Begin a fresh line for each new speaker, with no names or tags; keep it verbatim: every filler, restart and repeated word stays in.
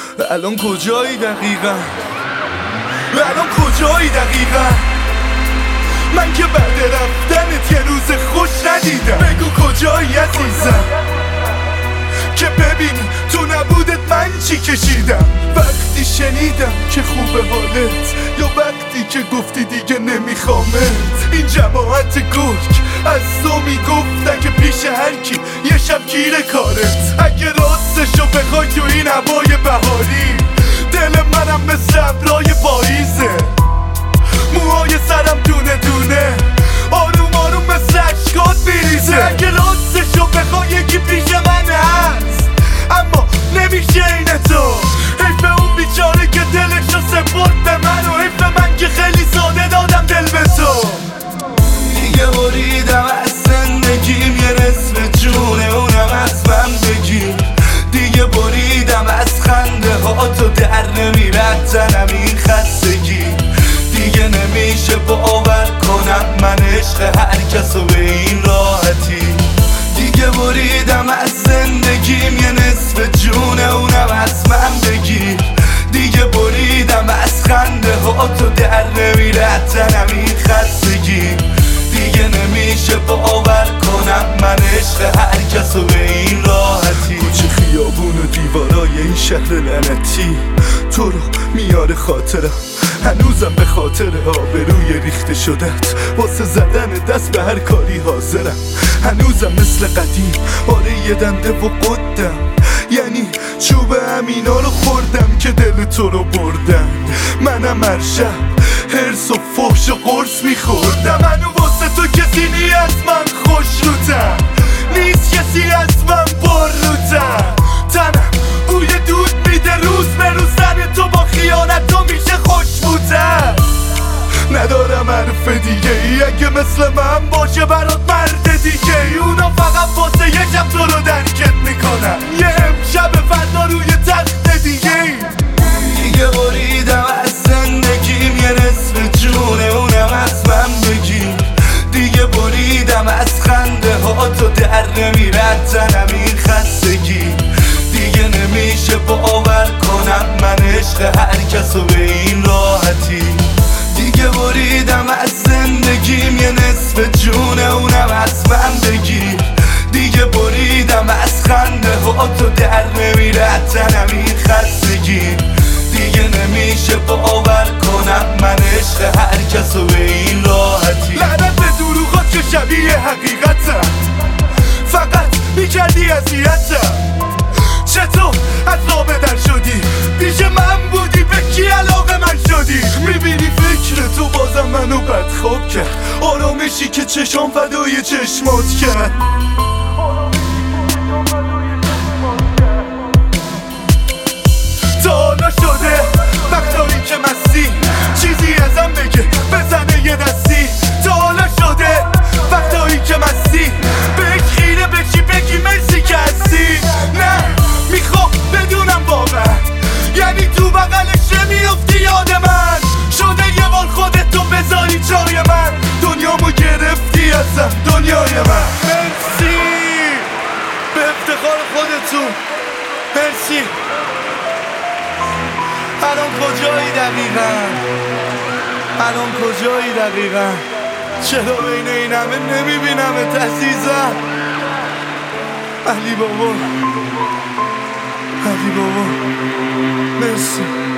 الان کجایی دقیقا؟ الان کجایی دقیقا؟ من که بعد رفتنت یه روز خوش ندیدم. بگو کجایی عزیزم که ببینی تو نبودت من چی کشیدم. وقتی شنیدم که خوبه حالت، یا وقتی که گفتی دیگه نمیخوامت. این جماعت گرگ از تو میگفتن که پیش هرکی یه شب گیر کارت. اگه راستشو بخوای تو این هوای بهاری، دل منم مثل ابرای پاییزه. موهای سرم دونه دونه آروم آروم مثل اشکات میریزه. اگه راستشو بخوای یکی پیش من هست، اما نمیشه این تو. حیف اون بیچاره که دلشو سپرد به من، و حیف من که خیلی ساده دادم دل به تو. دیگه بریدم از زندگیم یه نصف جونه، اونم از من بگیر. دیگه بریدم از خنده ها تو در نمیرد تنم این خستگی. دیگه نمیشه باور کنم من عشق هر کسو به این راحتی. دیگه بریدم از زندگیم یه نصف جونه، اونم از من بگیر. دیگه بریدم از خنده ها تو در نمیرد تنم این خستگی. دیگه نمیشه باور کنم من عشق هر کسو به این راحتی. کوچه خیابون و دیوارای این شهر لعنتی تو رو میاره خاطرم. هنوزم به خاطر آبروی ریخته شدت واسه زدن دست به هر کاری حاضرم. هنوزم مثل قدیم آره یه دنده و قدم، یعنی چوب امینا رو خوردم که دل تو رو بردم. منم هر شب هرس و فحش و قرص میخوردم. منو واسه تو کسی نی از من خوش روتم، نیست کسی از من پر روتم. تنم بوی دود میده روز به روز، سر تو با خیانت تو میشه خوش بودم. ندارم حرف دیگه ای اگه مثل من باشه برات مرد دیگه ای. اونا فقط واسه یه شب تو رو درکت میکنن، یه امشب فردا روی تخت دیگه ای. دیگه بریدم از زندگیم یه نصف جونه، اونم از من بگیر. دیگه بریدم از خنده ها تو در نمیرد تنم این خستگی. دیگه نمیشه باور کنم من عشق هر کسو به این راحتی. دیگه بریدم از زندگیم یه نصف جونه، اونم از من بگیر. دیگه بریدم از خنده ها تو در نمیرد تنم این خستگی. دیگه نمیشه باور کنم من عشق هر کسو به این راحتی. لعنت به دروغات که شبیه حقیقتم، فقط میکردی اذیتم. چطور از رابه در شدی؟ پیش من بودی به کی علاقه من شدی؟ میبینی فکر تو بازم منو بدخواب کرد، آرامشی که چشام فدای چشمات کرد. تا حالا شده وقتایی که مستی چیزی ازم بگه بزنه یه دستی. تا حالا شده وقتایی که مستی بهش خیره بشی بگی مرسی که هستی. نه میخوام بدونم واقعا، یعنی تو بغلش نمیافتی یاد من. شده یه بار خودتو بذاری جای من، دنیامو گرفتی ازم دنیای من. مرسی به افتخار خودتون، مرسی. الان کجایی دقیقا؟ الان کجایی دقیقا؟ چرا بین این همه نمیبینمت عزیزم؟ علی بابا، علی بابا، مرسی.